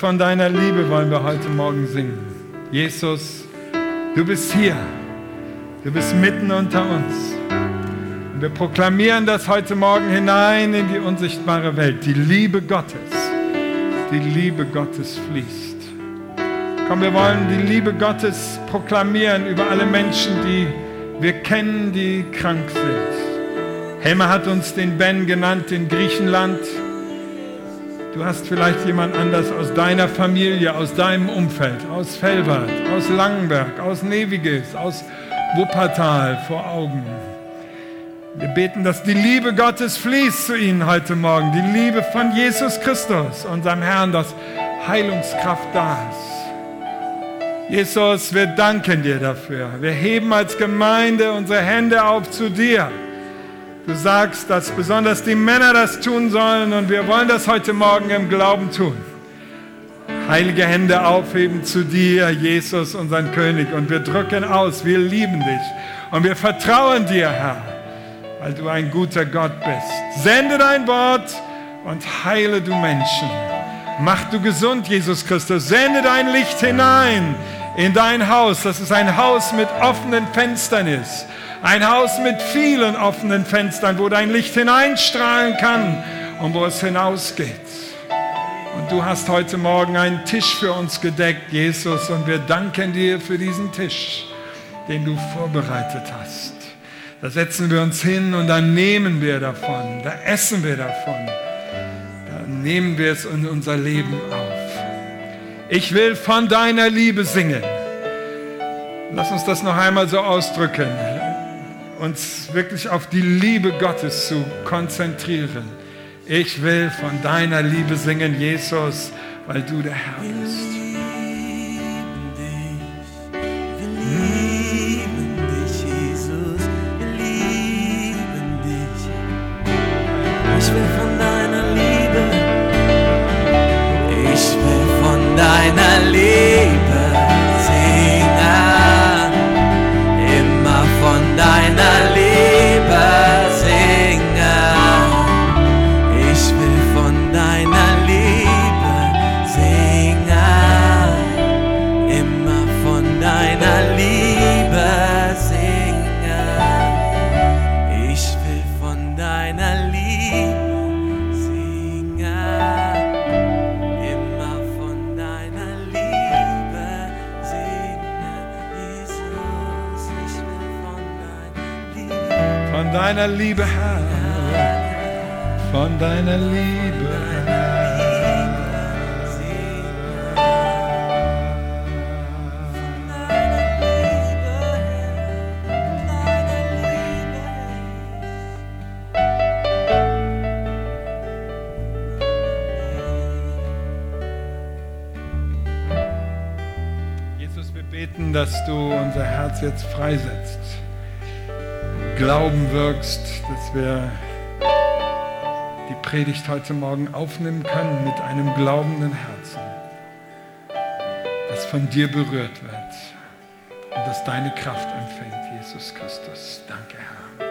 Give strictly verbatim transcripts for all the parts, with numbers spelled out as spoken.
von deiner Liebe wollen wir heute Morgen singen. Jesus, du bist hier. Du bist mitten unter uns. Und wir proklamieren das heute Morgen hinein in die unsichtbare Welt. Die Liebe Gottes. Die Liebe Gottes fließt. Komm, wir wollen die Liebe Gottes proklamieren über alle Menschen, die wir kennen, die krank sind. Helma hat uns den Ben genannt in Griechenland. Du hast vielleicht jemand anders aus deiner Familie, aus deinem Umfeld, aus Velbert, aus Langenberg, aus Neviges, aus Wuppertal vor Augen. Wir beten, dass die Liebe Gottes fließt zu ihnen heute Morgen. Die Liebe von Jesus Christus, unserem Herrn, dass Heilungskraft da ist. Jesus, wir danken dir dafür. Wir heben als Gemeinde unsere Hände auf zu dir. Du sagst, dass besonders die Männer das tun sollen und wir wollen das heute Morgen im Glauben tun. Heilige Hände aufheben zu dir, Jesus, unseren König. Und wir drücken aus, wir lieben dich und wir vertrauen dir, Herr, weil du ein guter Gott bist. Sende dein Wort und heile du Menschen. Mach du gesund, Jesus Christus. Sende dein Licht hinein in dein Haus, dass es ein Haus mit offenen Fenstern ist. Ein Haus mit vielen offenen Fenstern, wo dein Licht hineinstrahlen kann und wo es hinausgeht. Und du hast heute Morgen einen Tisch für uns gedeckt, Jesus, und wir danken dir für diesen Tisch, den du vorbereitet hast. Da setzen wir uns hin und dann nehmen wir davon, da essen wir davon, da nehmen wir es in unser Leben auf. Ich will von deiner Liebe singen. Lass uns das noch einmal so ausdrücken. Uns wirklich auf die Liebe Gottes zu konzentrieren. Ich will von deiner Liebe singen, Jesus, weil du der Herr bist. Wir lieben dich, Jesus, wir lieben dich. Ich will von deiner Liebe, ich will von deiner Liebe singen, immer von deiner Liebe singen. Ich will von deiner Liebe singen, immer von deiner Liebe singen. Ich will von deiner Liebe singen, immer von deiner Liebe singen. Jesus, ich will von deiner Liebe. Von deiner Liebe, Herr. Von deiner Liebe, Herr. Jesus, wir beten, dass du unser Herz jetzt freisetzt. Glauben wirkst, dass wir die Predigt heute Morgen aufnehmen können mit einem glaubenden Herzen, das von dir berührt wird und das deine Kraft empfängt, Jesus Christus. Danke, Herr.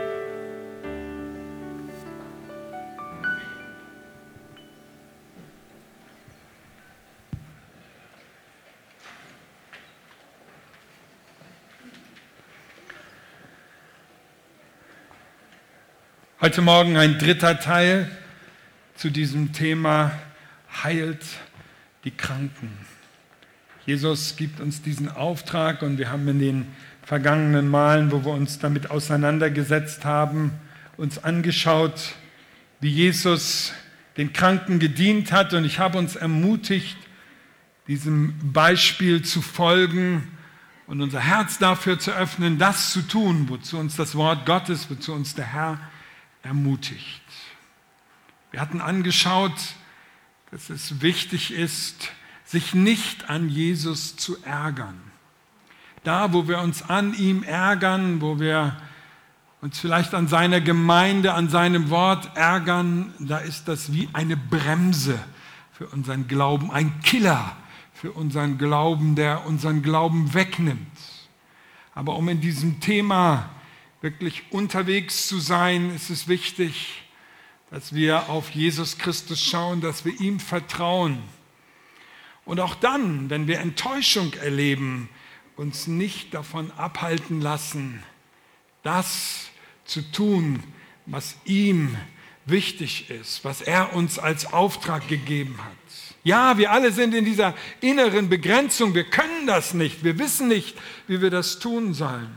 Heute Morgen ein dritter Teil zu diesem Thema heilt die Kranken. Jesus gibt uns diesen Auftrag und wir haben in den vergangenen Malen, wo wir uns damit auseinandergesetzt haben, uns angeschaut, wie Jesus den Kranken gedient hat, und ich habe uns ermutigt, diesem Beispiel zu folgen und unser Herz dafür zu öffnen, das zu tun, wozu uns das Wort Gottes, wozu uns der Herr ermutigt. Wir hatten angeschaut, dass es wichtig ist, sich nicht an Jesus zu ärgern. Da, wo wir uns an ihm ärgern, wo wir uns vielleicht an seiner Gemeinde, an seinem Wort ärgern, da ist das wie eine Bremse für unseren Glauben, ein Killer für unseren Glauben, der unseren Glauben wegnimmt. Aber um in diesem Thema wirklich unterwegs zu sein, ist es wichtig, dass wir auf Jesus Christus schauen, dass wir ihm vertrauen. Und auch dann, wenn wir Enttäuschung erleben, uns nicht davon abhalten lassen, das zu tun, was ihm wichtig ist, was er uns als Auftrag gegeben hat. Ja, wir alle sind in dieser inneren Begrenzung, wir können das nicht, wir wissen nicht, wie wir das tun sollen.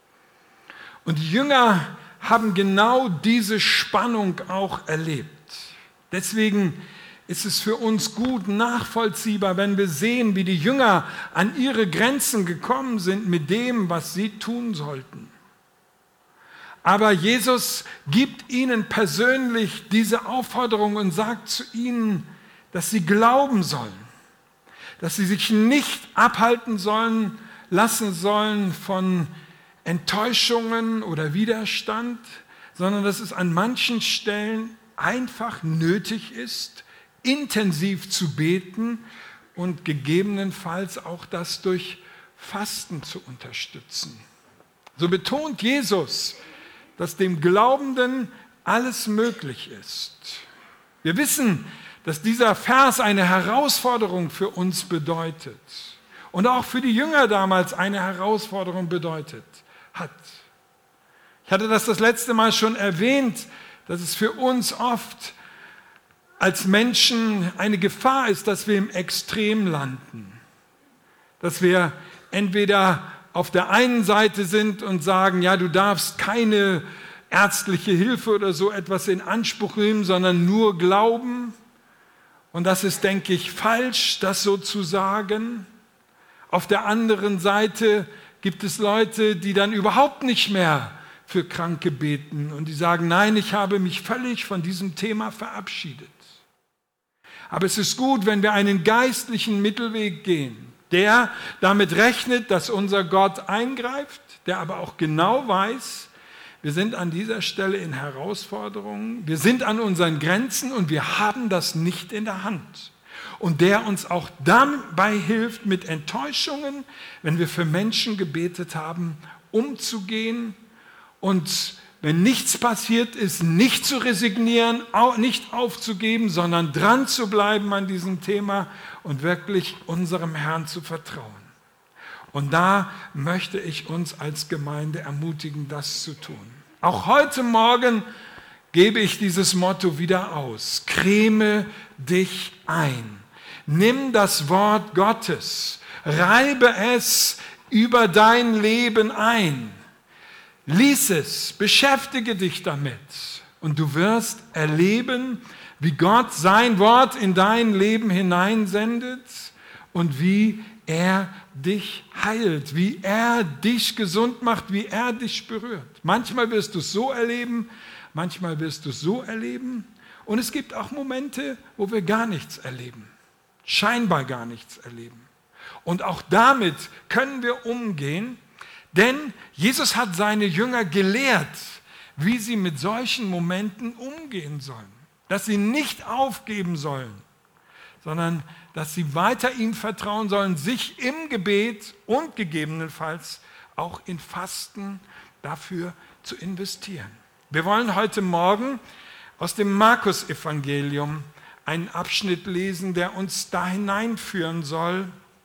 Und die Jünger haben genau diese Spannung auch erlebt. Deswegen ist es für uns gut nachvollziehbar, wenn wir sehen, wie die Jünger an ihre Grenzen gekommen sind mit dem, was sie tun sollten. Aber Jesus gibt ihnen persönlich diese Aufforderung und sagt zu ihnen, dass sie glauben sollen, dass sie sich nicht abhalten sollen, lassen sollen von Enttäuschungen oder Widerstand, sondern dass es an manchen Stellen einfach nötig ist, intensiv zu beten und gegebenenfalls auch das durch Fasten zu unterstützen. So betont Jesus, dass dem Glaubenden alles möglich ist. Wir wissen, dass dieser Vers eine Herausforderung für uns bedeutet und auch für die Jünger damals eine Herausforderung bedeutet hat. Ich hatte das das letzte Mal schon erwähnt, dass es für uns oft als Menschen eine Gefahr ist, dass wir im Extrem landen. Dass wir entweder auf der einen Seite sind und sagen, ja, du darfst keine ärztliche Hilfe oder so etwas in Anspruch nehmen, sondern nur glauben. Und das ist, denke ich, falsch, das so zu sagen. Auf der anderen Seite gibt es Leute, die dann überhaupt nicht mehr für Kranke beten und die sagen, nein, ich habe mich völlig von diesem Thema verabschiedet. Aber es ist gut, wenn wir einen geistlichen Mittelweg gehen, der damit rechnet, dass unser Gott eingreift, der aber auch genau weiß, wir sind an dieser Stelle in Herausforderungen, wir sind an unseren Grenzen und wir haben das nicht in der Hand. Und der uns auch dabei hilft, mit Enttäuschungen, wenn wir für Menschen gebetet haben, umzugehen und wenn nichts passiert ist, nicht zu resignieren, nicht aufzugeben, sondern dran zu bleiben an diesem Thema und wirklich unserem Herrn zu vertrauen. Und da möchte ich uns als Gemeinde ermutigen, das zu tun. Auch heute Morgen gebe ich dieses Motto wieder aus. Creme dich ein. Nimm das Wort Gottes, reibe es über dein Leben ein. Lies es, beschäftige dich damit und du wirst erleben, wie Gott sein Wort in dein Leben hineinsendet und wie er dich heilt, wie er dich gesund macht, wie er dich berührt. Manchmal wirst du es so erleben, manchmal wirst du es so erleben und es gibt auch Momente, wo wir gar nichts erleben, scheinbar gar nichts erleben. Und auch damit können wir umgehen, denn Jesus hat seine Jünger gelehrt, wie sie mit solchen Momenten umgehen sollen. Dass sie nicht aufgeben sollen, sondern dass sie weiter ihm vertrauen sollen, sich im Gebet und gegebenenfalls auch in Fasten dafür zu investieren. Wir wollen heute Morgen aus dem Markus-Evangelium einen Abschnitt lesen, der uns da hineinführen soll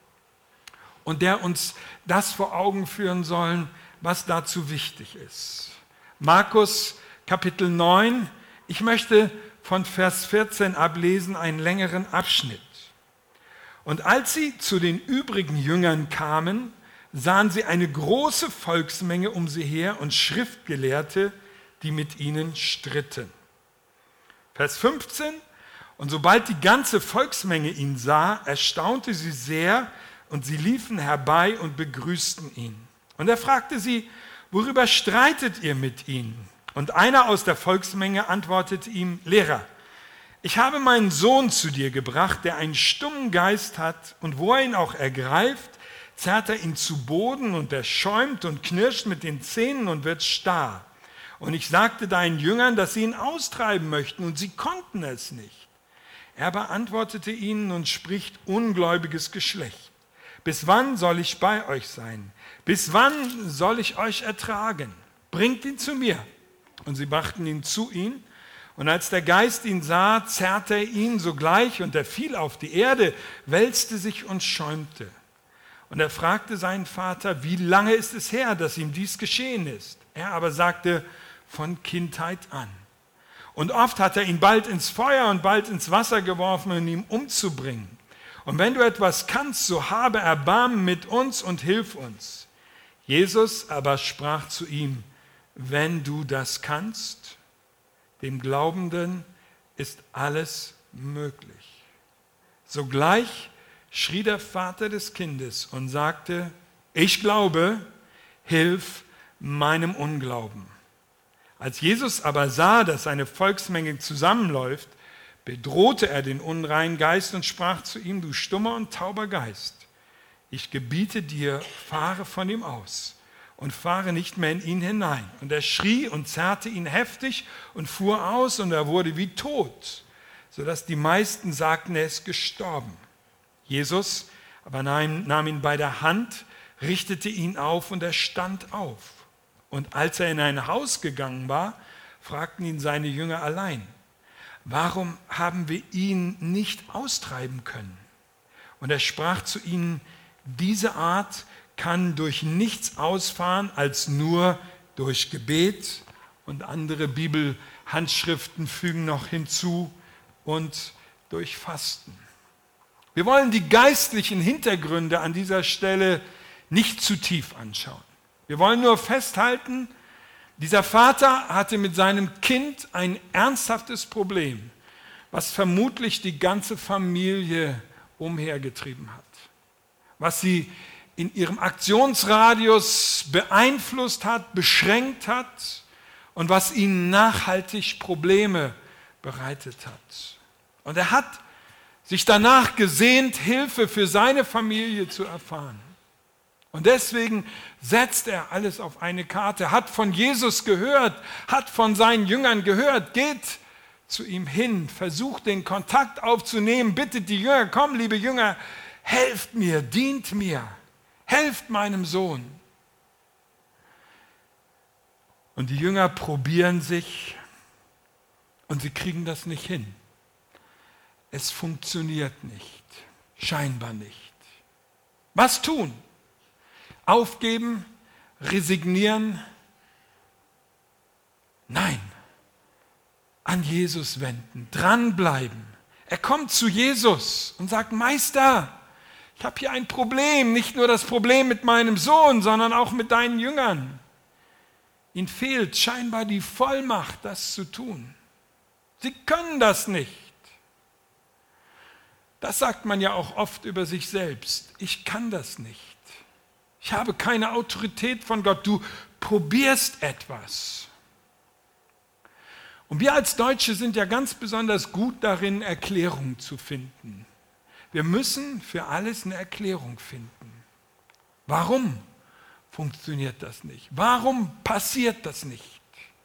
und der uns das vor Augen führen soll, was dazu wichtig ist. Markus Kapitel neun, ich möchte von Vers vierzehn ablesen, einen längeren Abschnitt. Und als sie zu den übrigen Jüngern kamen, sahen sie eine große Volksmenge um sie her und Schriftgelehrte, die mit ihnen stritten. Vers fünfzehn, und sobald die ganze Volksmenge ihn sah, erstaunte sie sehr und sie liefen herbei und begrüßten ihn. Und er fragte sie, worüber streitet ihr mit ihnen? Und einer aus der Volksmenge antwortete ihm, Lehrer, ich habe meinen Sohn zu dir gebracht, der einen stummen Geist hat, und wo er ihn auch ergreift, zerrt er ihn zu Boden und er schäumt und knirscht mit den Zähnen und wird starr. Und ich sagte deinen Jüngern, dass sie ihn austreiben möchten, und sie konnten es nicht. Er beantwortete ihnen und spricht, ungläubiges Geschlecht. Bis wann soll ich bei euch sein? Bis wann soll ich euch ertragen? Bringt ihn zu mir. Und sie brachten ihn zu ihm. Und als der Geist ihn sah, zerrte er ihn sogleich und er fiel auf die Erde, wälzte sich und schäumte. Und er fragte seinen Vater, wie lange ist es her, dass ihm dies geschehen ist? Er aber sagte, von Kindheit an. Und oft hat er ihn bald ins Feuer und bald ins Wasser geworfen, um ihn umzubringen. Und wenn du etwas kannst, so habe Erbarmen mit uns und hilf uns. Jesus aber sprach zu ihm, wenn du das kannst, dem Glaubenden ist alles möglich. Sogleich schrie der Vater des Kindes und sagte, ich glaube, hilf meinem Unglauben. Als Jesus aber sah, dass eine Volksmenge zusammenläuft, bedrohte er den unreinen Geist und sprach zu ihm, du stummer und tauber Geist, ich gebiete dir, fahre von ihm aus und fahre nicht mehr in ihn hinein. Und er schrie und zerrte ihn heftig und fuhr aus und er wurde wie tot, sodass die meisten sagten, er ist gestorben. Jesus aber nahm, nahm ihn bei der Hand, richtete ihn auf und er stand auf. Und als er in ein Haus gegangen war, fragten ihn seine Jünger allein, warum haben wir ihn nicht austreiben können? Und er sprach zu ihnen, diese Art kann durch nichts ausfahren, als nur durch Gebet. Und andere Bibelhandschriften fügen noch hinzu, und durch Fasten. Wir wollen die geistlichen Hintergründe an dieser Stelle nicht zu tief anschauen. Wir wollen nur festhalten, dieser Vater hatte mit seinem Kind ein ernsthaftes Problem, was vermutlich die ganze Familie umhergetrieben hat, was sie in ihrem Aktionsradius beeinflusst hat, beschränkt hat und was ihnen nachhaltig Probleme bereitet hat. Und er hat sich danach gesehnt, Hilfe für seine Familie zu erfahren. Und deswegen setzt er alles auf eine Karte, hat von Jesus gehört, hat von seinen Jüngern gehört, geht zu ihm hin, versucht den Kontakt aufzunehmen, bittet die Jünger, komm liebe Jünger, helft mir, dient mir, helft meinem Sohn. Und die Jünger probieren sich und sie kriegen das nicht hin. Es funktioniert nicht, scheinbar nicht. Was tun? Aufgeben, resignieren? Nein, an Jesus wenden, dranbleiben. Er kommt zu Jesus und sagt, Meister, ich habe hier ein Problem, nicht nur das Problem mit meinem Sohn, sondern auch mit deinen Jüngern. Ihnen fehlt scheinbar die Vollmacht, das zu tun. Sie können das nicht. Das sagt man ja auch oft über sich selbst. Ich kann das nicht. Ich habe keine Autorität von Gott. Du probierst etwas. Und wir als Deutsche sind ja ganz besonders gut darin, Erklärungen zu finden. Wir müssen für alles eine Erklärung finden. Warum funktioniert das nicht? Warum passiert das nicht?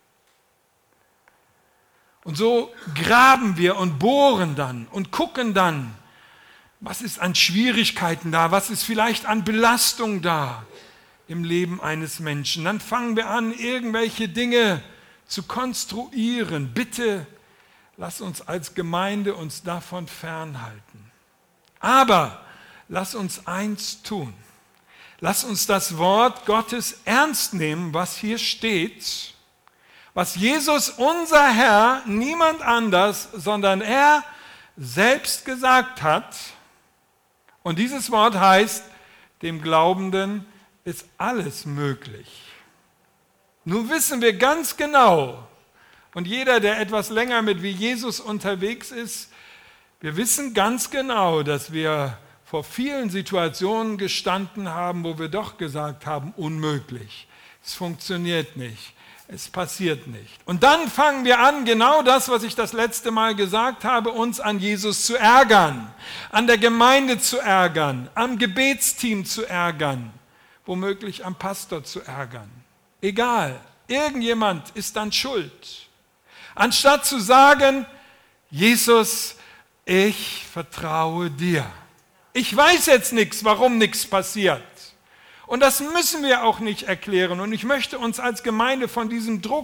Und so graben wir und bohren dann und gucken dann, was ist an Schwierigkeiten da, was ist vielleicht an Belastung da im Leben eines Menschen. Dann fangen wir an, irgendwelche Dinge zu konstruieren. Bitte lass uns als Gemeinde uns davon fernhalten. Aber lass uns eins tun. Lass uns das Wort Gottes ernst nehmen, was hier steht, was Jesus, unser Herr, niemand anders, sondern er selbst gesagt hat. Und dieses Wort heißt, dem Glaubenden ist alles möglich. Nun wissen wir ganz genau, und jeder, der etwas länger mit wie Jesus unterwegs ist, wir wissen ganz genau, dass wir vor vielen Situationen gestanden haben, wo wir doch gesagt haben, unmöglich, es funktioniert nicht. Es passiert nicht. Und dann fangen wir an, genau das, was ich das letzte Mal gesagt habe, uns an Jesus zu ärgern, an der Gemeinde zu ärgern, am Gebetsteam zu ärgern, womöglich am Pastor zu ärgern. Egal, irgendjemand ist dann schuld. Anstatt zu sagen, Jesus, ich vertraue dir. Ich weiß jetzt nichts, warum nichts passiert. Und das müssen wir auch nicht erklären. Und ich möchte uns als Gemeinde von diesem Druck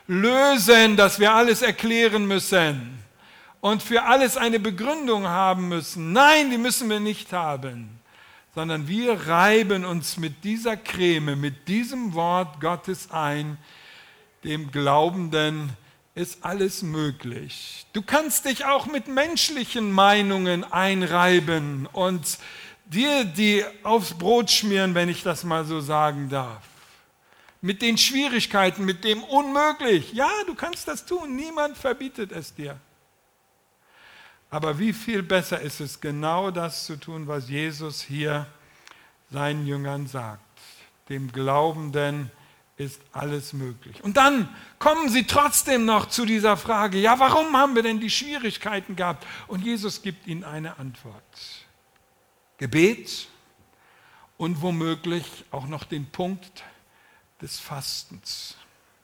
lösen, dass wir alles erklären müssen und für alles eine Begründung haben müssen. Nein, die müssen wir nicht haben, sondern wir reiben uns mit dieser Creme, mit diesem Wort Gottes ein. Dem Glaubenden ist alles möglich. Du kannst dich auch mit menschlichen Meinungen einreiben und dir die aufs Brot schmieren, wenn ich das mal so sagen darf. Mit den Schwierigkeiten, mit dem Unmöglich. Ja, du kannst das tun, niemand verbietet es dir. Aber wie viel besser ist es, genau das zu tun, was Jesus hier seinen Jüngern sagt. Dem Glaubenden ist alles möglich. Und dann kommen sie trotzdem noch zu dieser Frage, ja, warum haben wir denn die Schwierigkeiten gehabt? Und Jesus gibt ihnen eine Antwort. Gebet und womöglich auch noch den Punkt des Fastens.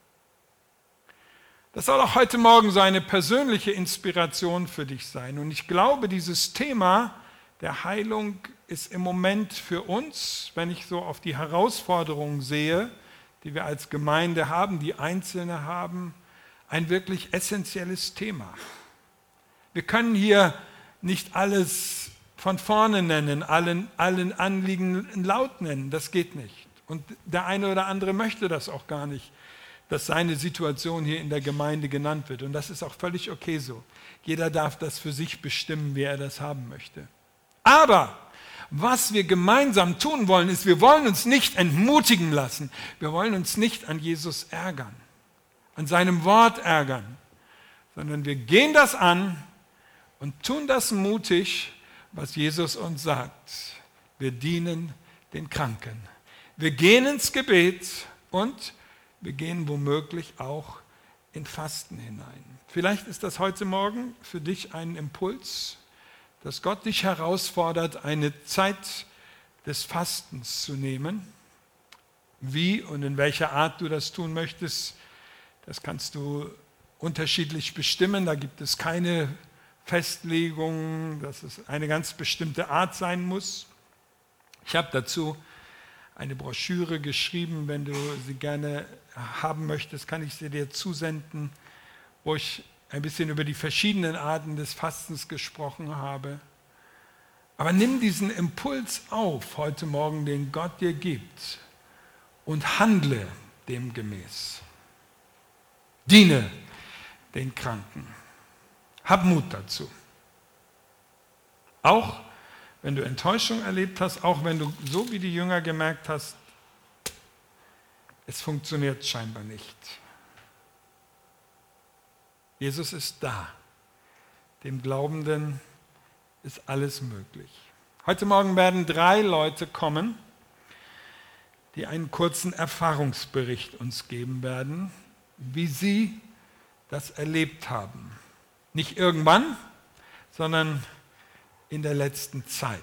Das soll auch heute Morgen so eine persönliche Inspiration für dich sein. Und ich glaube, dieses Thema der Heilung ist im Moment für uns, wenn ich so auf die Herausforderungen sehe, die wir als Gemeinde haben, die Einzelne haben, ein wirklich essentielles Thema. Wir können hier nicht alles von vorne nennen, allen, allen Anliegen laut nennen, das geht nicht. Und der eine oder andere möchte das auch gar nicht, dass seine Situation hier in der Gemeinde genannt wird. Und das ist auch völlig okay so. Jeder darf das für sich bestimmen, wie er das haben möchte. Aber was wir gemeinsam tun wollen, ist, wir wollen uns nicht entmutigen lassen. Wir wollen uns nicht an Jesus ärgern, an seinem Wort ärgern, sondern wir gehen das an und tun das mutig, was Jesus uns sagt. Wir dienen den Kranken. Wir gehen ins Gebet und wir gehen womöglich auch in Fasten hinein. Vielleicht ist das heute Morgen für dich ein Impuls, dass Gott dich herausfordert, eine Zeit des Fastens zu nehmen. Wie und in welcher Art du das tun möchtest, das kannst du unterschiedlich bestimmen. Da gibt es keine Festlegung, dass es eine ganz bestimmte Art sein muss. Ich habe dazu eine Broschüre geschrieben, wenn du sie gerne haben möchtest, kann ich sie dir zusenden, wo ich ein bisschen über die verschiedenen Arten des Fastens gesprochen habe. Aber nimm diesen Impuls auf heute Morgen, den Gott dir gibt, und handle demgemäß. Diene den Kranken. Hab Mut dazu. Auch wenn du Enttäuschung erlebt hast, auch wenn du so wie die Jünger gemerkt hast, es funktioniert scheinbar nicht. Jesus ist da. Dem Glaubenden ist alles möglich. Heute Morgen werden drei Leute kommen, die einen kurzen Erfahrungsbericht uns geben werden, wie sie das erlebt haben. Nicht irgendwann, sondern in der letzten Zeit.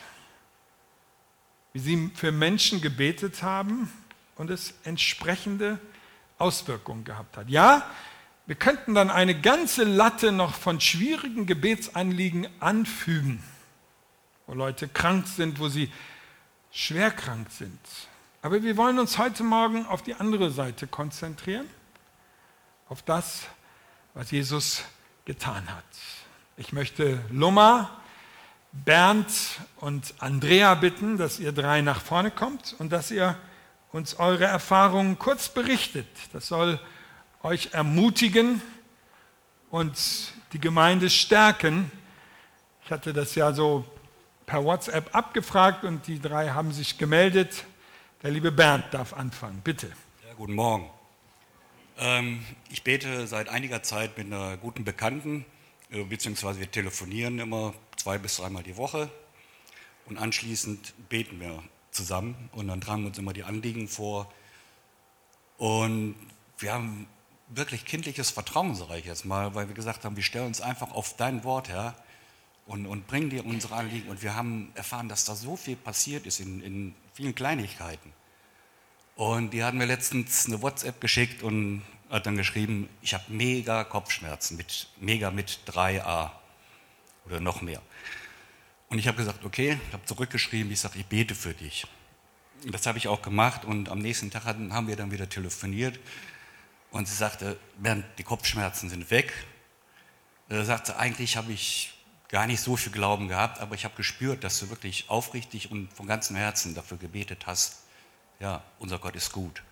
Wie sie für Menschen gebetet haben und es entsprechende Auswirkungen gehabt hat. Ja, wir könnten dann eine ganze Latte noch von schwierigen Gebetsanliegen anfügen, wo Leute krank sind, wo sie schwer krank sind. Aber wir wollen uns heute Morgen auf die andere Seite konzentrieren, auf das, was Jesus getan hat. Ich möchte Luma, Bernd und Andrea bitten, dass ihr drei nach vorne kommt und dass ihr uns eure Erfahrungen kurz berichtet. Das soll euch ermutigen und die Gemeinde stärken. Ich hatte das ja so per WhatsApp abgefragt und die drei haben sich gemeldet. Der liebe Bernd darf anfangen, bitte. Ja, guten Morgen. Ähm, ich bete seit einiger Zeit mit einer guten Bekannten, äh, beziehungsweise wir telefonieren immer zwei bis dreimal die Woche und anschließend beten wir zusammen und dann tragen wir uns immer die Anliegen vor. Und wir haben wirklich kindliches Vertrauen, sage ich jetzt mal, weil wir gesagt haben, wir stellen uns einfach auf dein Wort, Herr, und, und bringen dir unsere Anliegen. Und wir haben erfahren, dass da so viel passiert ist in, in vielen Kleinigkeiten. Und die hat mir letztens eine WhatsApp geschickt und hat dann geschrieben, ich habe mega Kopfschmerzen, mit, mega mit drei a oder noch mehr. Und ich habe gesagt, okay, ich habe zurückgeschrieben, ich sage, ich bete für dich. Und das habe ich auch gemacht und am nächsten Tag hatten, haben wir dann wieder telefoniert. Und sie sagte, Bernd, die Kopfschmerzen sind weg. Äh, sagte, eigentlich habe ich gar nicht so viel Glauben gehabt, aber ich habe gespürt, dass du wirklich aufrichtig und von ganzem Herzen dafür gebetet hast. Ja, unser Gott ist gut.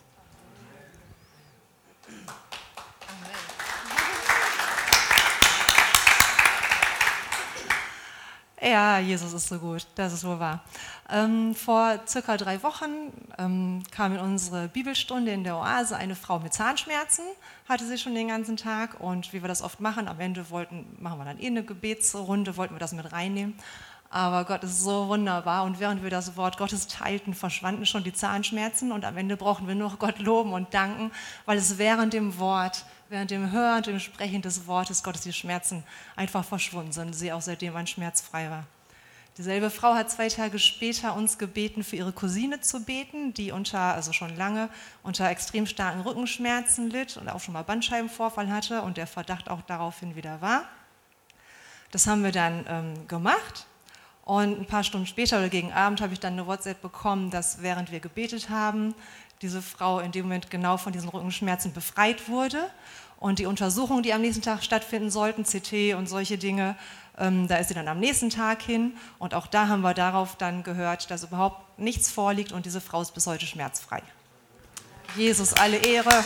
Ja, Jesus ist so gut, das ist wohl wahr. Ähm, vor circa drei Wochen ähm, kam in unsere Bibelstunde in der Oase eine Frau mit Zahnschmerzen, hatte sie schon den ganzen Tag, und wie wir das oft machen, am Ende wollten, machen wir dann eh eine Gebetsrunde, wollten wir das mit reinnehmen. Aber Gott ist so wunderbar, und während wir das Wort Gottes teilten, verschwanden schon die Zahnschmerzen, und am Ende brauchten wir nur Gott loben und danken, weil es während dem Wort, während dem Hören und dem Sprechen des Wortes Gottes die Schmerzen einfach verschwunden sind und sie auch seitdem an schmerzfrei war. Dieselbe Frau hat zwei Tage später uns gebeten, für ihre Cousine zu beten, die unter, also schon lange, unter extrem starken Rückenschmerzen litt und auch schon mal Bandscheibenvorfall hatte und der Verdacht auch daraufhin wieder war. Das haben wir dann ähm, gemacht. Und ein paar Stunden später oder gegen Abend habe ich dann eine WhatsApp bekommen, dass während wir gebetet haben, diese Frau in dem Moment genau von diesen Rückenschmerzen befreit wurde. Und die Untersuchungen, die am nächsten Tag stattfinden sollten, C T und solche Dinge, ähm, da ist sie dann am nächsten Tag hin. Und auch da haben wir darauf dann gehört, dass überhaupt nichts vorliegt und diese Frau ist bis heute schmerzfrei. Jesus, alle Ehre.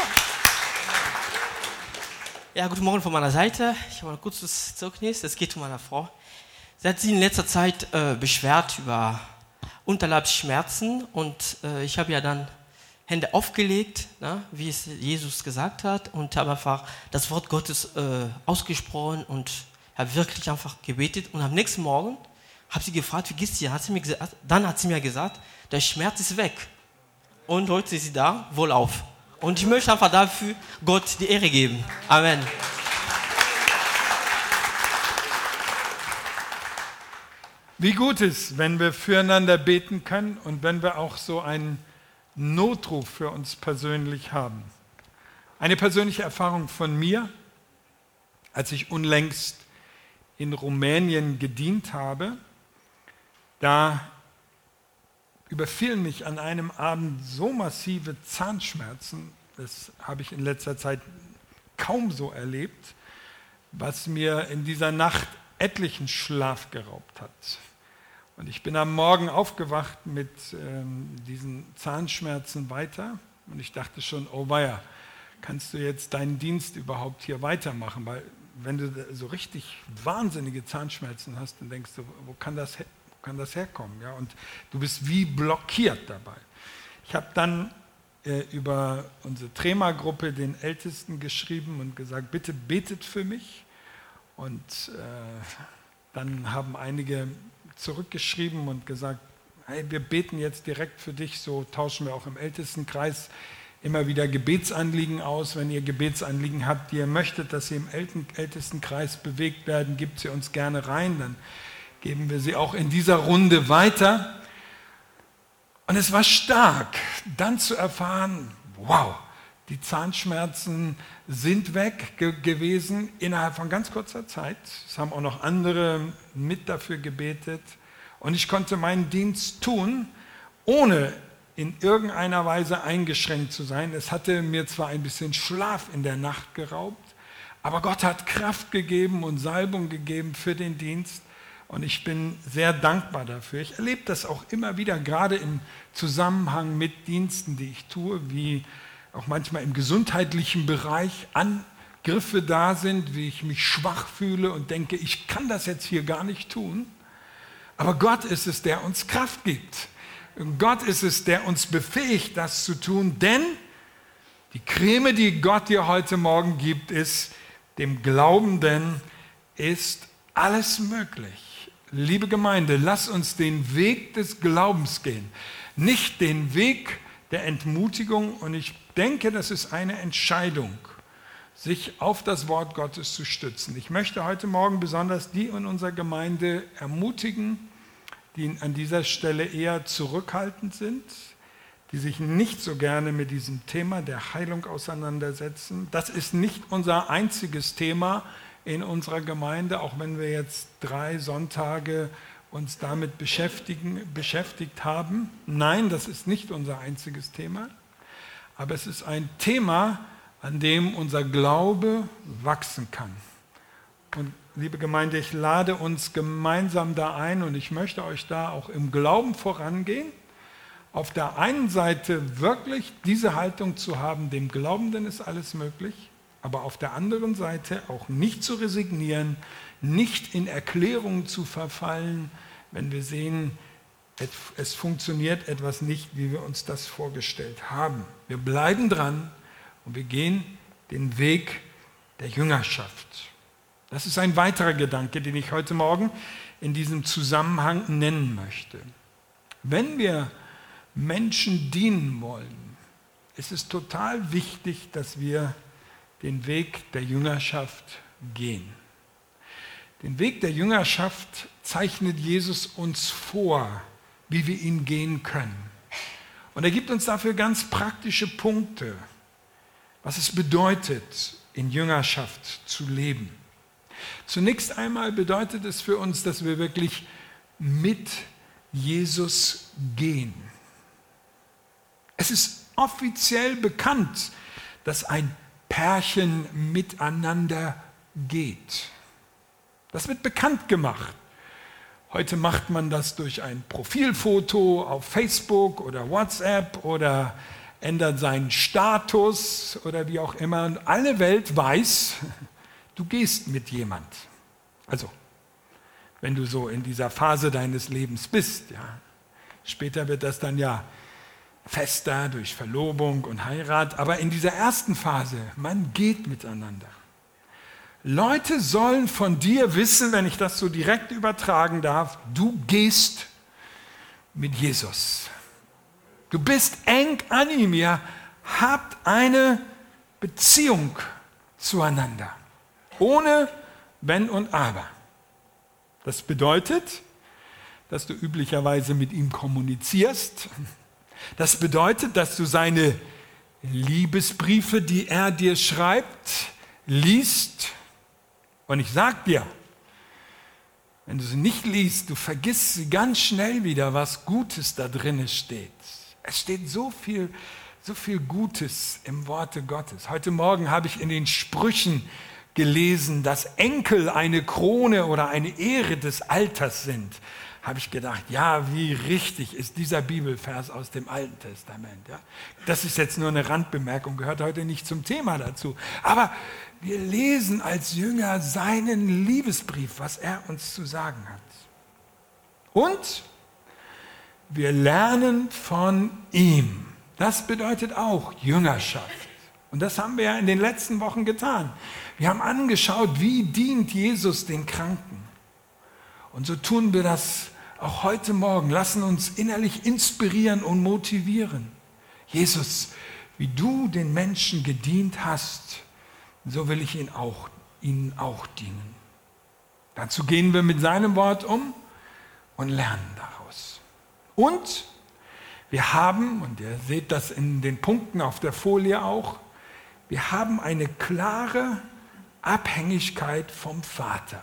Ja, guten Morgen von meiner Seite. Ich habe ein kurzes Zeugnis. Es geht um meine Frau. Sie hat sich in letzter Zeit äh, beschwert über Unterleibsschmerzen, und äh, ich habe ja dann Hände aufgelegt, ne, wie es Jesus gesagt hat, und habe einfach das Wort Gottes äh, ausgesprochen und habe wirklich einfach gebetet. Und am nächsten Morgen habe sie gefragt, wie geht's dir? Hat sie mir gesagt, dann hat sie mir gesagt, der Schmerz ist weg. Und heute ist sie da, wohlauf. Und ich möchte einfach dafür Gott die Ehre geben. Amen. Wie gut ist, wenn wir füreinander beten können und wenn wir auch so einen Notruf für uns persönlich haben. Eine persönliche Erfahrung von mir, als ich unlängst in Rumänien gedient habe, da überfielen mich an einem Abend so massive Zahnschmerzen, das habe ich in letzter Zeit kaum so erlebt, was mir in dieser Nacht etlichen Schlaf geraubt hat. Und ich bin am Morgen aufgewacht mit ähm, diesen Zahnschmerzen weiter, und ich dachte schon, oh weia, kannst du jetzt deinen Dienst überhaupt hier weitermachen? Weil wenn du so richtig wahnsinnige Zahnschmerzen hast, dann denkst du, wo kann das, wo kann das herkommen? Ja, und du bist wie blockiert dabei. Ich habe dann äh, über unsere Trema-Gruppe den Ältesten geschrieben und gesagt, bitte betet für mich. Und äh, dann haben einige zurückgeschrieben und gesagt, hey, wir beten jetzt direkt für dich, so tauschen wir auch im Ältestenkreis immer wieder Gebetsanliegen aus. Wenn ihr Gebetsanliegen habt, die ihr möchtet, dass sie im Ältestenkreis bewegt werden, gebt sie uns gerne rein, dann geben wir sie auch in dieser Runde weiter. Und es war stark, dann zu erfahren, wow, die Zahnschmerzen sind weg ge- gewesen innerhalb von ganz kurzer Zeit. Es haben auch noch andere mit dafür gebetet. Und ich konnte meinen Dienst tun, ohne in irgendeiner Weise eingeschränkt zu sein. Es hatte mir zwar ein bisschen Schlaf in der Nacht geraubt, aber Gott hat Kraft gegeben und Salbung gegeben für den Dienst. Und ich bin sehr dankbar dafür. Ich erlebe das auch immer wieder, gerade im Zusammenhang mit Diensten, die ich tue, wie auch manchmal im gesundheitlichen Bereich Angriffe da sind, wie ich mich schwach fühle und denke, ich kann das jetzt hier gar nicht tun. Aber Gott ist es, der uns Kraft gibt. Und Gott ist es, der uns befähigt, das zu tun. Denn die Creme, die Gott dir heute Morgen gibt, ist, dem Glaubenden ist alles möglich. Liebe Gemeinde, lass uns den Weg des Glaubens gehen. Nicht den Weg der Entmutigung, und ich denke, das ist eine Entscheidung, sich auf das Wort Gottes zu stützen. Ich möchte heute Morgen besonders die in unserer Gemeinde ermutigen, die an dieser Stelle eher zurückhaltend sind, die sich nicht so gerne mit diesem Thema der Heilung auseinandersetzen. Das ist nicht unser einziges Thema in unserer Gemeinde, auch wenn wir jetzt drei Sonntage uns damit beschäftigen, beschäftigt haben. Nein, das ist nicht unser einziges Thema. aber es ist ein Thema, an dem unser Glaube wachsen kann. Und liebe Gemeinde, ich lade uns gemeinsam da ein und ich möchte euch da auch im Glauben vorangehen. Auf der einen Seite wirklich diese Haltung zu haben, dem Glaubenden ist alles möglich, aber auf der anderen Seite auch nicht zu resignieren, nicht in Erklärungen zu verfallen, wenn wir sehen, es funktioniert etwas nicht, wie wir uns das vorgestellt haben. Wir bleiben dran und wir gehen den Weg der Jüngerschaft. Das ist ein weiterer Gedanke, den ich heute Morgen in diesem Zusammenhang nennen möchte. Wenn wir Menschen dienen wollen, ist es total wichtig, dass wir den Weg der Jüngerschaft gehen. Den Weg der Jüngerschaft zeichnet Jesus uns vor, wie wir ihn gehen können. Und er gibt uns dafür ganz praktische Punkte, was es bedeutet, in Jüngerschaft zu leben. Zunächst einmal bedeutet es für uns, dass wir wirklich mit Jesus gehen. Es ist offiziell bekannt, dass ein Pärchen miteinander geht. Das wird bekannt gemacht. Heute macht man das durch ein Profilfoto auf Facebook oder WhatsApp oder ändert seinen Status oder wie auch immer. Und alle Welt weiß, du gehst mit jemand. Also, wenn du so in dieser Phase deines Lebens bist. Ja. Später wird das dann ja fester durch Verlobung und Heirat. Aber in dieser ersten Phase, man geht miteinander. Leute sollen von dir wissen, wenn ich das so direkt übertragen darf, du gehst mit Jesus. Du bist eng an ihm, ihr habt eine Beziehung zueinander. Ohne Wenn und Aber. Das bedeutet, dass du üblicherweise mit ihm kommunizierst. Das bedeutet, dass du seine Liebesbriefe, die er dir schreibt, liest. Und ich sag dir, wenn du sie nicht liest, du vergisst sie ganz schnell wieder, was Gutes da drin steht. Es steht so viel, so viel Gutes im Worte Gottes. Heute Morgen habe ich in den Sprüchen gelesen, dass Enkel eine Krone oder eine Ehre des Alters sind. Habe ich gedacht, ja, wie richtig ist dieser Bibelvers aus dem Alten Testament. Ja? Das ist jetzt nur eine Randbemerkung, gehört heute nicht zum Thema dazu. Aber wir lesen als Jünger seinen Liebesbrief, was er uns zu sagen hat. Und wir lernen von ihm. Das bedeutet auch Jüngerschaft. Und das haben wir ja in den letzten Wochen getan. Wir haben angeschaut, wie dient Jesus den Kranken. Und so tun wir das auch heute Morgen. Lassen uns innerlich inspirieren und motivieren. Jesus, wie du den Menschen gedient hast, so will ich ihn auch, ihnen auch dienen. Dazu gehen wir mit seinem Wort um und lernen daraus. Und wir haben, und ihr seht das in den Punkten auf der Folie auch, wir haben eine klare Abhängigkeit vom Vater.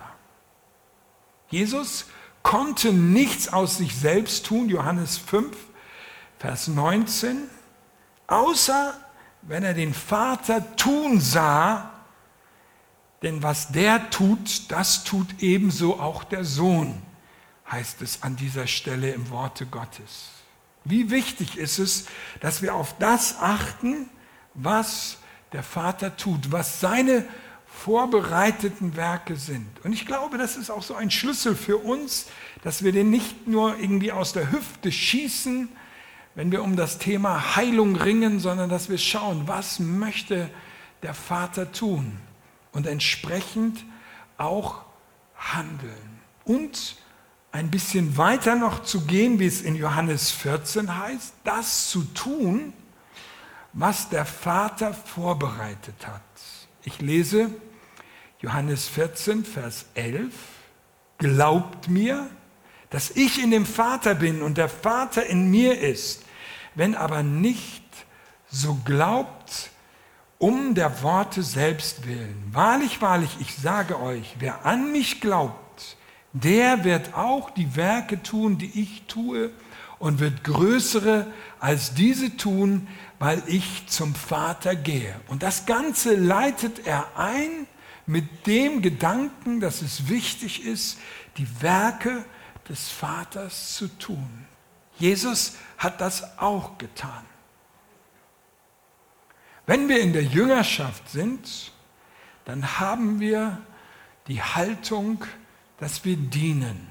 Jesus konnte nichts aus sich selbst tun, Johannes fünf, Vers neunzehn, außer wenn er den Vater tun sah, denn was der tut, das tut ebenso auch der Sohn, heißt es an dieser Stelle im Worte Gottes. Wie wichtig ist es, dass wir auf das achten, was der Vater tut, was seine vorbereiteten Werke sind. Und ich glaube, das ist auch so ein Schlüssel für uns, dass wir den nicht nur irgendwie aus der Hüfte schießen, wenn wir um das Thema Heilung ringen, sondern dass wir schauen, was möchte der Vater tun und entsprechend auch handeln. Und ein bisschen weiter noch zu gehen, wie es in Johannes vierzehn heißt, das zu tun, was der Vater vorbereitet hat. Ich lese Johannes vierzehn, Vers elf. Glaubt mir, dass ich in dem Vater bin und der Vater in mir ist. Wenn aber nicht, so glaubt um der Worte selbst willen. Wahrlich, wahrlich, ich sage euch, wer an mich glaubt, Der wird auch die Werke tun, die ich tue, und wird größere als diese tun, weil ich zum Vater gehe. Und das Ganze leitet er ein mit dem Gedanken, dass es wichtig ist, die Werke des Vaters zu tun. Jesus hat das auch getan. Wenn wir in der Jüngerschaft sind, dann haben wir die Haltung, dass wir dienen.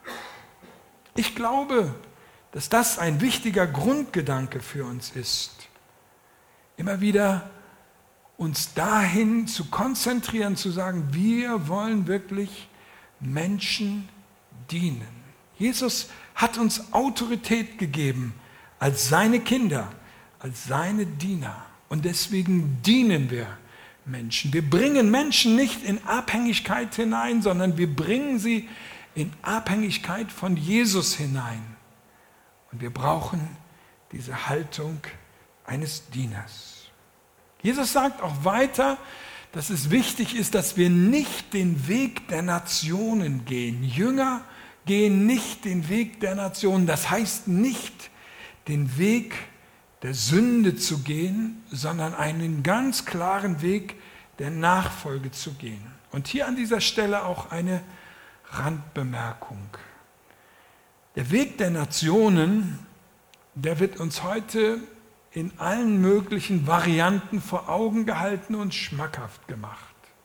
Ich glaube, dass das ein wichtiger Grundgedanke für uns ist. Immer wieder uns dahin zu konzentrieren, zu sagen, wir wollen wirklich Menschen dienen. Jesus hat uns Autorität gegeben als seine Kinder, als seine Diener. Und deswegen dienen wir Menschen. Wir bringen Menschen nicht in Abhängigkeit hinein, sondern wir bringen sie in Abhängigkeit von Jesus hinein. Und wir brauchen diese Haltung eines Dieners. Jesus sagt auch weiter, dass es wichtig ist, dass wir nicht den Weg der Nationen gehen. Jünger gehen nicht den Weg der Nationen. Das heißt nicht, den Weg der Sünde zu gehen, sondern einen ganz klaren Weg der Nachfolge zu gehen. Und hier an dieser Stelle auch eine Randbemerkung. Der Weg der Nationen, der wird uns heute in allen möglichen Varianten vor Augen gehalten und schmackhaft gemacht.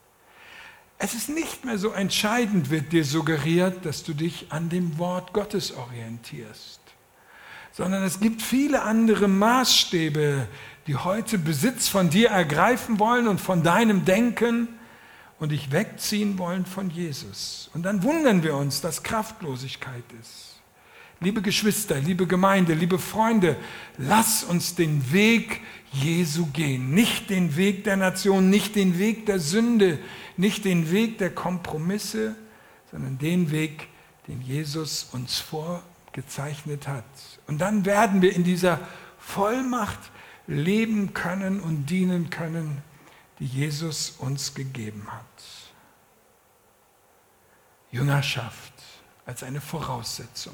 Es ist nicht mehr so entscheidend, wird dir suggeriert, dass du dich an dem Wort Gottes orientierst, sondern es gibt viele andere Maßstäbe, die heute Besitz von dir ergreifen wollen und von deinem Denken und dich wegziehen wollen von Jesus. Und dann wundern wir uns, dass Kraftlosigkeit ist. Liebe Geschwister, liebe Gemeinde, liebe Freunde, lass uns den Weg Jesu gehen. Nicht den Weg der Nation, nicht den Weg der Sünde, nicht den Weg der Kompromisse, sondern den Weg, den Jesus uns vorgezeichnet hat. Und dann werden wir in dieser Vollmacht leben können und dienen können, die Jesus uns gegeben hat. Jüngerschaft als eine Voraussetzung.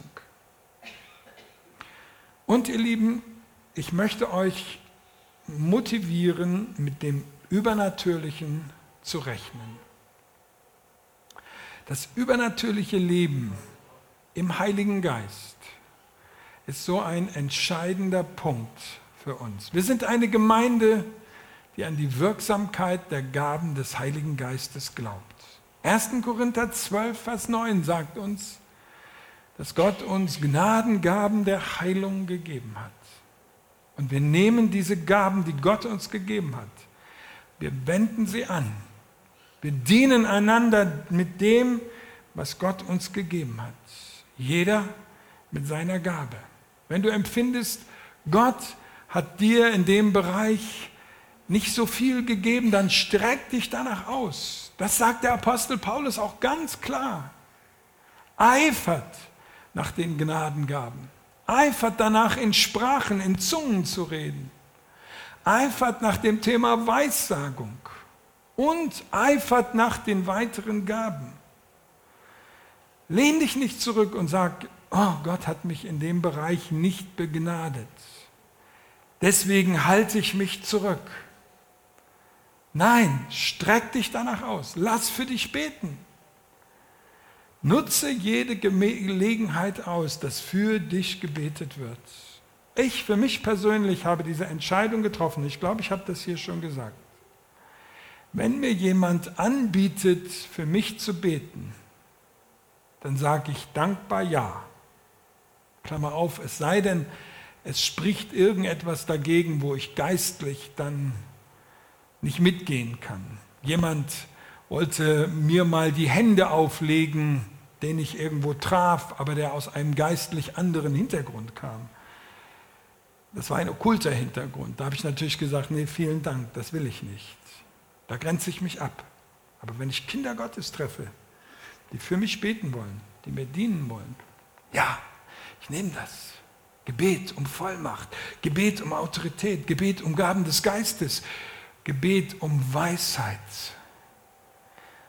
Und ihr Lieben, ich möchte euch motivieren, mit dem Übernatürlichen zu rechnen. Das übernatürliche Leben im Heiligen Geist ist so ein entscheidender Punkt für uns. Wir sind eine Gemeinde, die an die Wirksamkeit der Gaben des Heiligen Geistes glaubt. erster Korinther zwölf, Vers neun sagt uns, dass Gott uns Gnadengaben der Heilung gegeben hat. Und wir nehmen diese Gaben, die Gott uns gegeben hat, wir wenden sie an. Wir dienen einander mit dem, was Gott uns gegeben hat. Jeder mit seiner Gabe. Wenn du empfindest, Gott hat dir in dem Bereich nicht so viel gegeben, dann streck dich danach aus. Das sagt der Apostel Paulus auch ganz klar. Eifert nach den Gnadengaben. Eifert danach, in Sprachen, in Zungen zu reden. Eifert nach dem Thema Weissagung. Und eifert nach den weiteren Gaben. Lehn dich nicht zurück und sag, oh, Gott hat mich in dem Bereich nicht begnadet. Deswegen halte ich mich zurück. Nein, streck dich danach aus. Lass für dich beten. Nutze jede Gelegenheit aus, dass für dich gebetet wird. Ich für mich persönlich habe diese Entscheidung getroffen. Ich glaube, ich habe das hier schon gesagt. Wenn mir jemand anbietet, für mich zu beten, dann sage ich dankbar ja. Klammer auf, es sei denn, es spricht irgendetwas dagegen, wo ich geistlich dann nicht mitgehen kann. Jemand wollte mir mal die Hände auflegen, den ich irgendwo traf, aber der aus einem geistlich anderen Hintergrund kam. Das war ein okkulter Hintergrund. Da habe ich natürlich gesagt, nee, vielen Dank, das will ich nicht. Da grenze ich mich ab. Aber wenn ich Kinder Gottes treffe, die für mich beten wollen, die mir dienen wollen, ja, ich nehme das. Gebet um Vollmacht, Gebet um Autorität, Gebet um Gaben des Geistes, Gebet um Weisheit.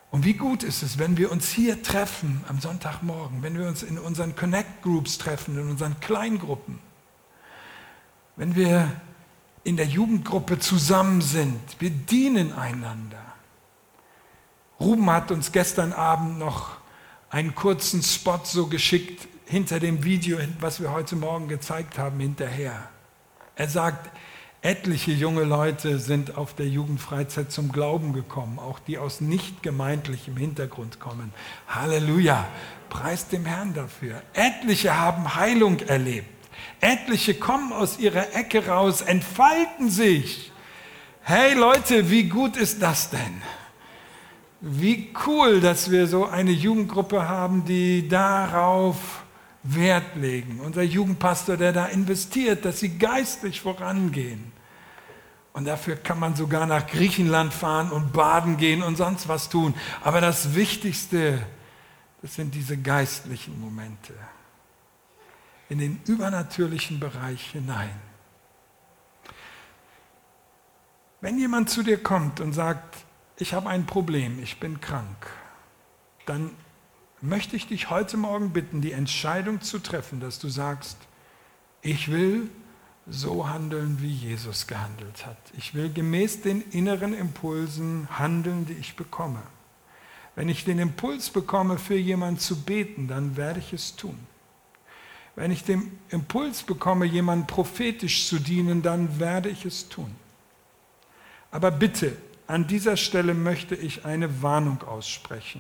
Und wie gut ist es, wenn wir uns hier treffen am Sonntagmorgen, wenn wir uns in unseren Connect Groups treffen, in unseren Kleingruppen, wenn wir in der Jugendgruppe zusammen sind, wir dienen einander. Ruben hat uns gestern Abend noch einen kurzen Spot so geschickt hinter dem Video, was wir heute Morgen gezeigt haben, hinterher. Er sagt, etliche junge Leute sind auf der Jugendfreizeit zum Glauben gekommen, auch die aus nicht gemeindlichem Hintergrund kommen. Halleluja, preist dem Herrn dafür. Etliche haben Heilung erlebt. Etliche kommen aus ihrer Ecke raus, entfalten sich. Hey Leute, wie gut ist das denn? Wie cool, dass wir so eine Jugendgruppe haben, die darauf Wert legen. Unser Jugendpastor, der da investiert, dass sie geistlich vorangehen. Und dafür kann man sogar nach Griechenland fahren und baden gehen und sonst was tun. Aber das Wichtigste, das sind diese geistlichen Momente. In den übernatürlichen Bereich hinein. Wenn jemand zu dir kommt und sagt, ich habe ein Problem, ich bin krank, dann möchte ich dich heute Morgen bitten, die Entscheidung zu treffen, dass du sagst, ich will so handeln, wie Jesus gehandelt hat. Ich will gemäß den inneren Impulsen handeln, die ich bekomme. Wenn ich den Impuls bekomme, für jemanden zu beten, dann werde ich es tun. Wenn ich den Impuls bekomme, jemandem prophetisch zu dienen, dann werde ich es tun. Aber bitte, an dieser Stelle möchte ich eine Warnung aussprechen.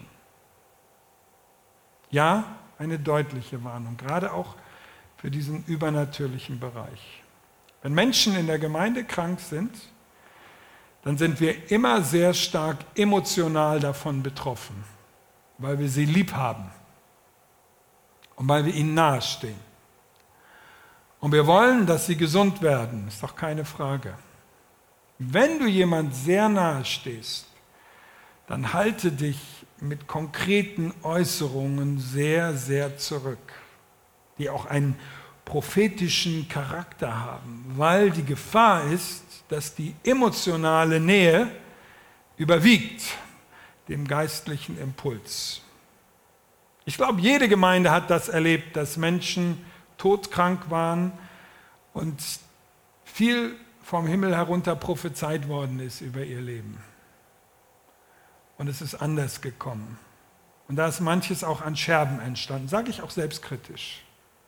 Ja, eine deutliche Warnung, gerade auch für diesen übernatürlichen Bereich. Wenn Menschen in der Gemeinde krank sind, dann sind wir immer sehr stark emotional davon betroffen, weil wir sie lieb haben und weil wir ihnen nahestehen. Und wir wollen, dass sie gesund werden, ist doch keine Frage. Wenn du jemand sehr nahe stehst, dann halte dich mit konkreten Äußerungen sehr, sehr zurück, die auch einen prophetischen Charakter haben, weil die Gefahr ist, dass die emotionale Nähe überwiegt dem geistlichen Impuls. Ich glaube, jede Gemeinde hat das erlebt, dass Menschen todkrank waren und viel vom Himmel herunter prophezeit worden ist über ihr Leben. Und es ist anders gekommen. Und da ist manches auch an Scherben entstanden, sage ich auch selbstkritisch.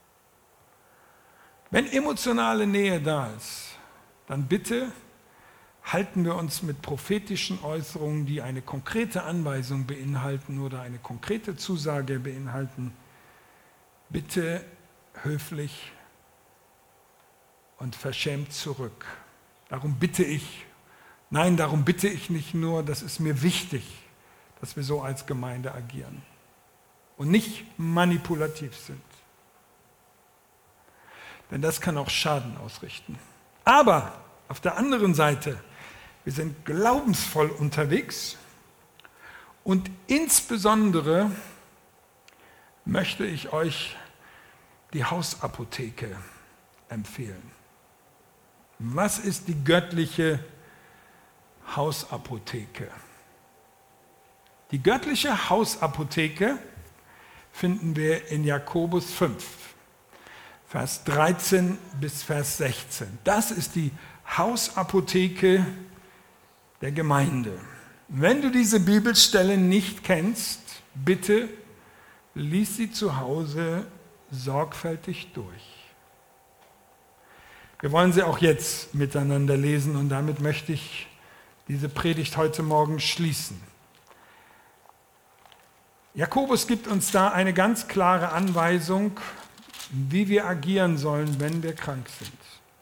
Wenn emotionale Nähe da ist, dann bitte halten wir uns mit prophetischen Äußerungen, die eine konkrete Anweisung beinhalten oder eine konkrete Zusage beinhalten, bitte höflich und verschämt zurück. Darum bitte ich, nein, darum bitte ich nicht nur, das ist mir wichtig, dass wir so als Gemeinde agieren und nicht manipulativ sind. Denn das kann auch Schaden ausrichten. Aber auf der anderen Seite, wir sind glaubensvoll unterwegs und insbesondere möchte ich euch die Hausapotheke empfehlen. Was ist die göttliche Hausapotheke? Die göttliche Hausapotheke finden wir in Jakobus fünf, Vers dreizehn bis Vers sechzehn. Das ist die Hausapotheke der Gemeinde. Wenn du diese Bibelstelle nicht kennst, bitte lies sie zu Hause sorgfältig durch. Wir wollen sie auch jetzt miteinander lesen und damit möchte ich diese Predigt heute Morgen schließen. Jakobus gibt uns da eine ganz klare Anweisung, wie wir agieren sollen, wenn wir krank sind.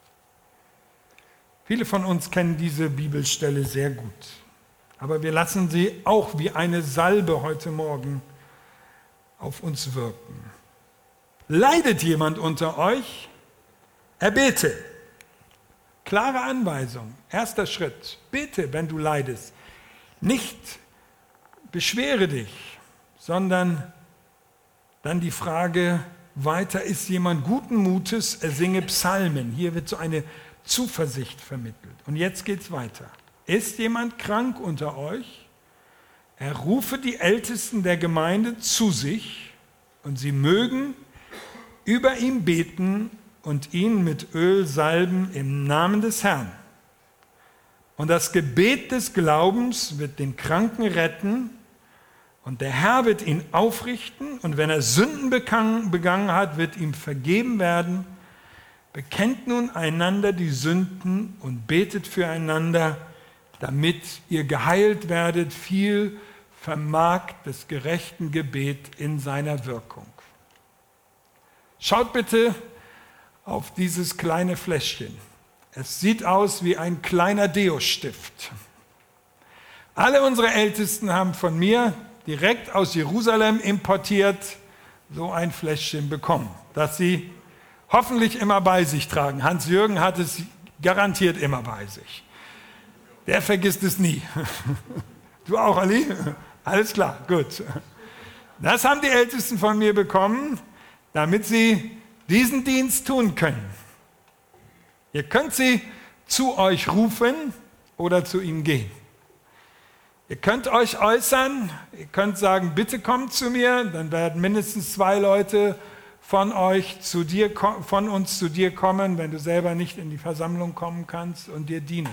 Viele von uns kennen diese Bibelstelle sehr gut, aber wir lassen sie auch wie eine Salbe heute Morgen auf uns wirken. Leidet jemand unter euch? Er bete. Klare Anweisung, erster Schritt. Bete, wenn du leidest. Nicht beschwere dich, sondern dann die Frage weiter, ist jemand guten Mutes, er singe Psalmen. Hier wird so eine Zuversicht vermittelt. Und jetzt geht es weiter. Ist jemand krank unter euch? er rufe die Ältesten der Gemeinde zu sich und sie mögen über ihn beten und ihn mit Öl salben im Namen des Herrn. Und das Gebet des Glaubens wird den Kranken retten und der Herr wird ihn aufrichten und wenn er Sünden begangen hat, wird ihm vergeben werden. Bekennt nun einander die Sünden und betet füreinander, damit ihr geheilt werdet. Viel vermag des gerechten Gebet in seiner Wirkung. Schaut bitte auf dieses kleine Fläschchen. Es sieht aus wie ein kleiner Deo-Stift. Alle unsere Ältesten haben von mir direkt aus Jerusalem importiert so ein Fläschchen bekommen, das sie hoffentlich immer bei sich tragen. Hans-Jürgen hat es garantiert immer bei sich. Der vergisst es nie. Du auch, Ali? Alles klar, gut. Das haben die Ältesten von mir bekommen, damit sie diesen Dienst tun können. Ihr könnt sie zu euch rufen oder zu ihnen gehen. Ihr könnt euch äußern, ihr könnt sagen, bitte kommt zu mir, dann werden mindestens zwei Leute von euch zu dir, von uns zu dir kommen, wenn du selber nicht in die Versammlung kommen kannst und dir dienen.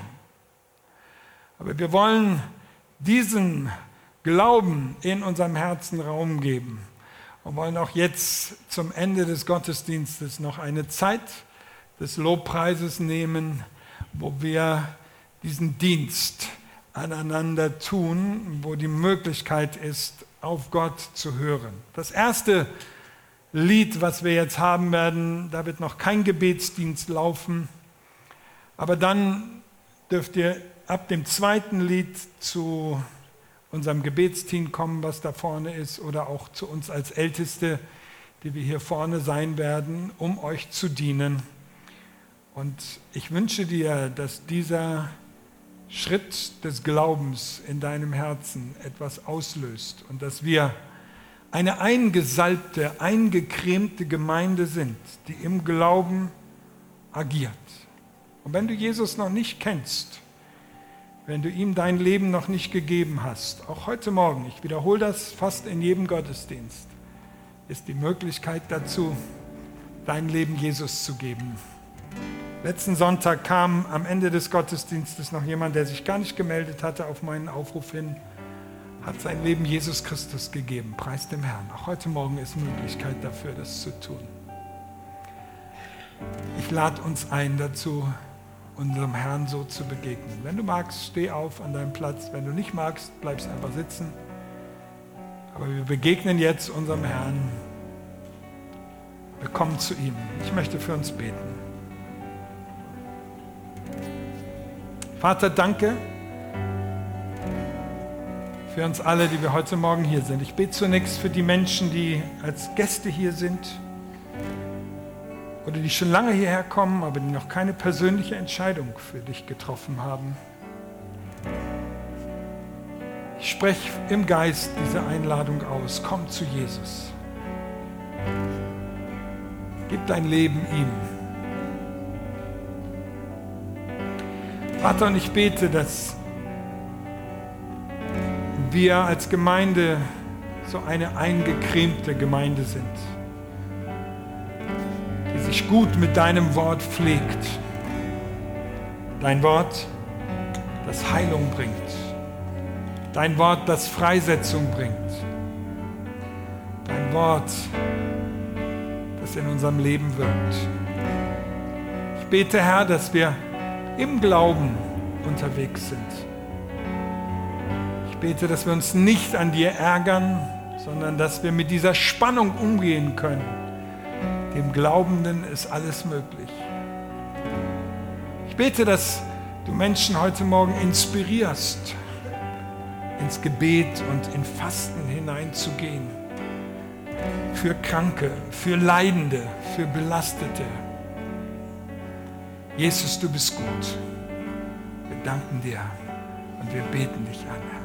Aber wir wollen diesen Glauben in unserem Herzen Raum geben und wollen auch jetzt zum Ende des Gottesdienstes noch eine Zeit des Lobpreises nehmen, wo wir diesen Dienst aneinander tun, wo die Möglichkeit ist, auf Gott zu hören. Das erste Lied, was wir jetzt haben werden, da wird noch kein Gebetsdienst laufen, aber dann dürft ihr ab dem zweiten Lied zu unserem Gebetsteam kommen, was da vorne ist, oder auch zu uns als Älteste, die wir hier vorne sein werden, um euch zu dienen. Und ich wünsche dir, dass dieser Schritt des Glaubens in deinem Herzen etwas auslöst und dass wir eine eingesalbte, eingecremte Gemeinde sind, die im Glauben agiert. Und wenn du Jesus noch nicht kennst, wenn du ihm dein Leben noch nicht gegeben hast, auch heute Morgen, ich wiederhole das fast in jedem Gottesdienst, ist die Möglichkeit dazu, dein Leben Jesus zu geben. Letzten Sonntag kam am Ende des Gottesdienstes noch jemand, der sich gar nicht gemeldet hatte auf meinen Aufruf hin, hat sein Leben Jesus Christus gegeben. Preis dem Herrn. Auch heute Morgen ist Möglichkeit dafür, das zu tun. Ich lade uns ein dazu, unserem Herrn so zu begegnen. Wenn du magst, steh auf an deinem Platz. Wenn du nicht magst, bleibst einfach sitzen. Aber wir begegnen jetzt unserem Herrn. Wir kommen zu ihm. Ich möchte für uns beten. Vater, danke für uns alle, die wir heute Morgen hier sind. Ich bete zunächst für die Menschen, die als Gäste hier sind oder die schon lange hierher kommen, aber die noch keine persönliche Entscheidung für dich getroffen haben. Ich spreche im Geist diese Einladung aus. Komm zu Jesus. Gib dein Leben ihm. Vater, und ich bete, dass wir als Gemeinde so eine eingecremte Gemeinde sind, die sich gut mit deinem Wort pflegt. Dein Wort, das Heilung bringt. Dein Wort, das Freisetzung bringt. Dein Wort, das in unserem Leben wirkt. Ich bete, Herr, dass wir im Glauben unterwegs sind. Ich bete, dass wir uns nicht an dir ärgern, sondern dass wir mit dieser Spannung umgehen können. Dem Glaubenden ist alles möglich. Ich bete, dass du Menschen heute Morgen inspirierst, ins Gebet und in Fasten hineinzugehen. Für Kranke, für Leidende, für Belastete. Jesus, du bist gut. Wir danken dir und wir beten dich an, Herr.